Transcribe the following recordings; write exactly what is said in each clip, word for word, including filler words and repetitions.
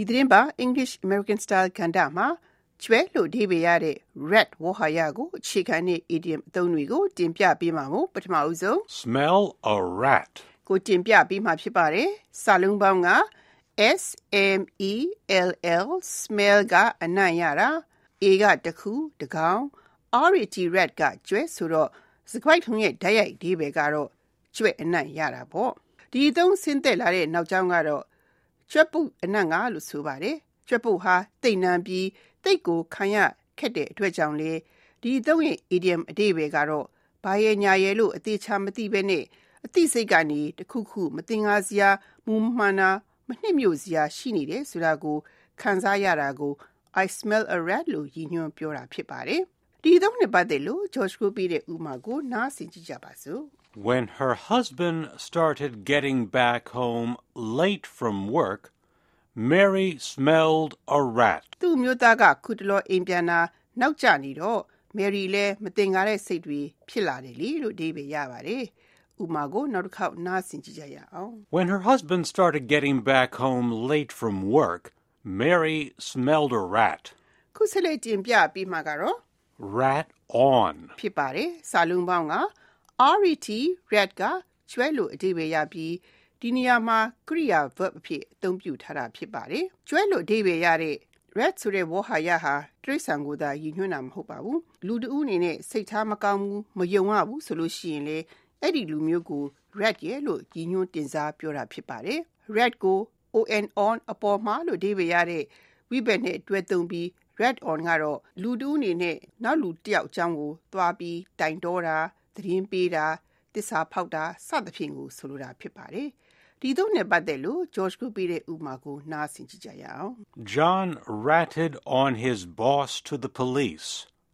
သတင်းပါ English American Style ကဏ္ဍမှာကျွဲလို့အဓိပ္ပာယ်ရတဲ့ rat ဝေါ်ဟာရကိုအခြေခံတဲ့ idiom အသုံးတွေကိုတင်ပြပေးမှာမို့ပထမဦးဆုံး Smell a rat ကိုတင်ပြပေးမှာဖြစ်ပါတယ်စာလုံးပေါင်းက S M E L L smell ကအနံ့ရတာ A ကတခုတကောင် R A T rat ကကျွဲဆိုတော့စကွိုက်ထုံးရဲ့ဓာတ်ရိုက်အဓိပ္ပာယ်ကတော့ကျွဲအနံ့ရတာပေါ့ဒီအသုံးဆင်းသက်လာတဲ့နောက်ကြောင်းကတော့ကျွဲပုတ်အနံ့ကလို့ဆိုပါတယ်ကျွဲပုတ်ဟာတိတ်နန်းပြီးတိတ်ကိုခံရခက်တဲ့အတွက်ကြောင့်လေဒီအသုံးရဲ့ idiom အဓိပ္ပာယ်ကတော့ဘာရဲ့ညာရဲ့လို့အသေးချာမသိဘဲနဲ့အသိစိတ်ကနေတခုခုမတင်ငါစရာမူမှန်တာမနှိမ့်မြို့စရာရှိနေတယ်ဆိုတာကိုခံစားရတာကို I smell a rat လို့ရည်ညွှန်းပြောတာဖြစ်ပါတယ်ဒီအသုံးနဲ့ပတ်သက်လို့ George ကိုပြတဲ့ဥပမာကိုနားဆင်ကြည့်ကြပါစို့ When her husband started getting back home late from work, Mary smelled a rat. သူ့မျိုးသားကခုတလောအိမ်ပြန်လာနောက်ကျနေတော့ Mary လည်းမတင်ကားတဲ့စိတ်တွေဖြစ်လာတယ်လေလို့အဓိပ္ပာယ်ရပါတယ်ဥပမာကိုနောက်တစ်ခေါက်နားဆင်ကြည့်ကြရအောင် When her husband started getting back home late from work, Mary smelled a rat. ခုဆက်လက်တင်ပြပြီးမှကတော့ Rat on ဖြစ်ပါတယ်စာလုံးပေါင်းက R E T rat ကကျွဲလို့အဓိပ္ပာယ်ရပြီးဒီနေရာမှာကရိယာ verb အဖြစ်အသုံးပြုထားတာဖြစ်ပါတယ်ကျွဲလို့အဓိပ္ပာယ်ရတဲ့ rat ဆိုတဲ့ဝေါ်ဟာရဟာတိရစ္ဆာန်ကိုသာရည်ညွှန်းတာမဟုတ်ပါဘူးလူတဦးအနေနဲ့စိတ်ထားမကောင်းဘူးမယုံရဘူးဆိုလို့ရှိရင်လေအဲ့ဒီလူမျိုးကို rat ရဲ့လို့ရည်ညွှန်းတင်စားပြောတာဖြစ်ပါတယ် rat ကို on on အပေါ်မှာလို့အဓိပ္ပာယ်ရတဲ့ဝိဘတ်နဲ့တွဲသုံးပြီး rat on ကတော့လူတဦးအနေနဲ့နောက်လူတစ်ယောက်အကြောင်းကိုသွားပြီးတိုင်တောတာသတင်းပေးတာတစ္ဆာဖောက်တာစသဖြင့်ကိုဆိုလိုတာဖြစ်ပါတယ်ဒီသုံးနဲ့ပတ်သက်လို့ George ကိုပြတဲ့ဥပမာကိုနားဆင်ကြည့်ကြရအောင် John ratted on his boss to the police.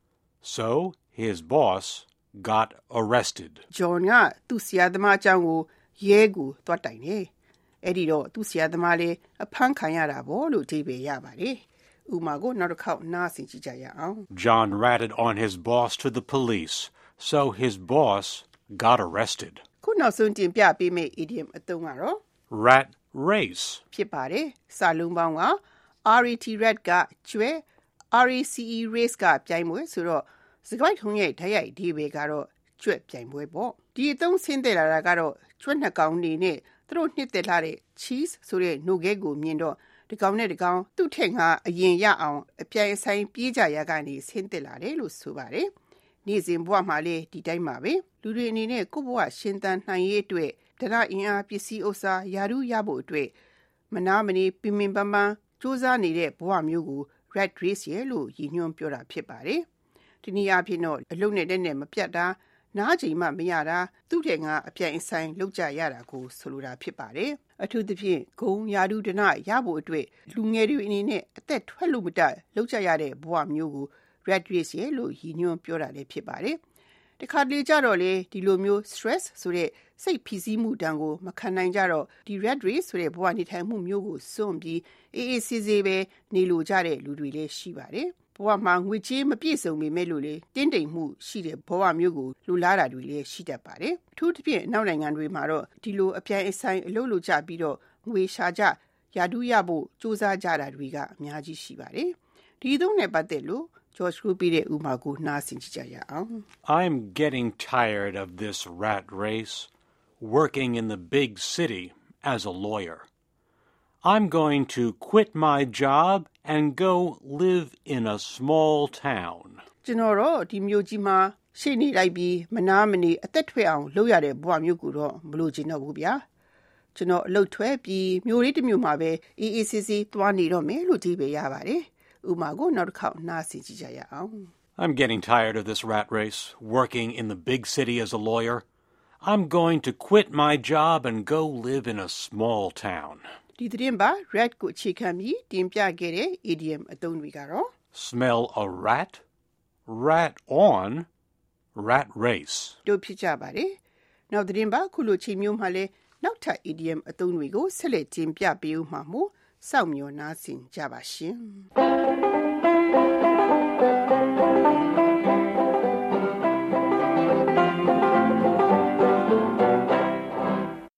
So his boss got arrested. John ကသူ့ဆရာသမားအကြောင်းကိုရဲကိုသွားတိုင်တယ်အဲ့ဒီတော့သူ့ဆရာသမားလည်းအဖမ်းခံရတာပေါ့လို့အဓိပ္ပာယ်ရပါတယ်ဥပမာကိုနောက်တစ်ခေါက်နားဆင်ကြည့်ကြရအောင် John ratted on his boss to the police. So his boss got arrested. ခုနောက်ဆုံးတင်ပြပေးမယ့် idiom အသုံးကတော့ Rat race ဖြစ်ပါတယ်စာလုံးပေါင်းက R A T rat ကကျွဲ R A C E race ကပြိုင်ပွဲဆိုတော့စကွိုက်ထုံးရဲ့ဓာတ်ရိုက်အဓိပ္ပာယ်ကတော့ကျွဲပြိုင်ပွဲပေါ့ဒီအသုံးဆင်းသက်လာတာကတော့ကျွဲနှစ်ကောင်နေနဲ့သူတို့နှစ်သက်လာတဲ့ cheese ဆိုတဲ့နှုတ်ခဲကိုမြင်တော့ဒီကောင်နဲ့ဒီကောင်သူ့ထက်ငါအရင်ရအောင်အပြိုင်အဆိုင်ပြေးကြရကနေဆင်းသက်လာတယ်လို့ဆိုပါတယ်နေ့စဉ်ဘဝမှာလေဒီတိုင်းပါပဲလူတွေအနေနဲ့ကိုယ့်ဘဝရှင်သန်နိုင်ရေးအတွက်ဒနာအင်အားပစ္စည်းဥစ္စာယာရုရဖို့အတွက်မနာမနေပင်ပင်ပန်းပန်းစူးစမ်းနေတဲ့ဘဝမျိုးကို rat race ရဲ့လို့ရည်ညွှန်းပြောတာဖြစ်ပါတယ်ဒီနည်းအားဖြင့်တော့အလုံးနဲ့တဲ့နဲ့မပြတ်တာနားချိန်မှမရတာသူ့ထက်ငါအပြိုင်အဆိုင်လောက်ကြရတာကိုဆိုလိုတာဖြစ်ပါတယ်အထူးသဖြင့်ဂုံယာရုဒနာရဖို့အတွက်လူငယ်တွေအနေနဲ့အသက်ထွက်လို့မတတ်လောက်ကြရတဲ့ဘဝမျိုးကိုrat race ရဲ့လို့ရည်ညွှန်းပြောတာလည်းဖြစ်ပါတယ်။တခါတလေကြတော့လေဒီလိုမျိုး stress ဆိုတဲ့စိတ်ဖိစီးမှုတန်ကိုမခံနိုင်ကြတော့ဒီ rat race ဆိုတဲ့ဘဝနေထိုင်မှုမျိုးကိုစွန့်ပြီးအေးအေးဆေးဆေးပဲနေလိုကြတဲ့လူတွေလည်းရှိပါတယ်။ဘဝမှာငွေကြေးမပြည့်စုံပေမဲ့လို့လေတင်းတိမ်မှုရှိတဲ့ဘဝမျိုးကိုလူလားတာတွေလည်းရှိတတ်ပါတယ်။အထူးသဖြင့်နောက်နိုင်ငံတွေမှာတော့ဒီလိုအပြိုင်အဆိုင်အလုပ်လုပ်ကြပြီးတော့ငွေရှာကြယာတုရဖို့စူးစမ်းကြတာတွေကအများကြီးရှိပါတယ်။ဒီသုံးနဲ့ပတ်သက်လို့George ကိုပြတဲ့ဥပမာကိုနားဆင်ကြည့်ကြရအောင် I'm getting tired of this rat race, working in the big city as a lawyer. I'm going to quit my job and go live in a small town. ကျွန်တော်တော့ဒီမျိုးကြီးမှာရှေ့နေလိုက်ပြီးမနာမနေအသက်ထွက်အောင်လုပ်ရတဲ့ဘဝမျိုးကိုတော့မလိုချင်တော့ဘူးဗျာကျွန်တော်အလုပ်ထွက်ပြီးမျိုးလေးတစ်မျိုးမှာပဲအေးအေးဆေးဆေးသွားနေတော့မယ်လို့ဒီပဲရပါတယ်ဥမာကိုနောက်တစ်ခေါက်နားဆင်ကြည့်ကြရအောင် I'm getting tired of this rat race, working in the big city as a lawyer. I'm going to quit my job and go live in a small town. ဒီသတင်းပါ rat ကိုအခြေခံပြီးတင်ပြခဲ့တဲ့ idiom အသုံးတွေကတော့ Smell a rat, rat on, rat race. တို့ဖြစ်ကြပါတယ်နောက်သတင်းပါခုလိုချိန်မျိုးမှာလဲနောက်ထပ် idiom အသုံးတွေကိုဆက်လက်တင်ပြပေးဦးမှာမို့စောင့်မျှော်နားဆင်ကြပါရှင်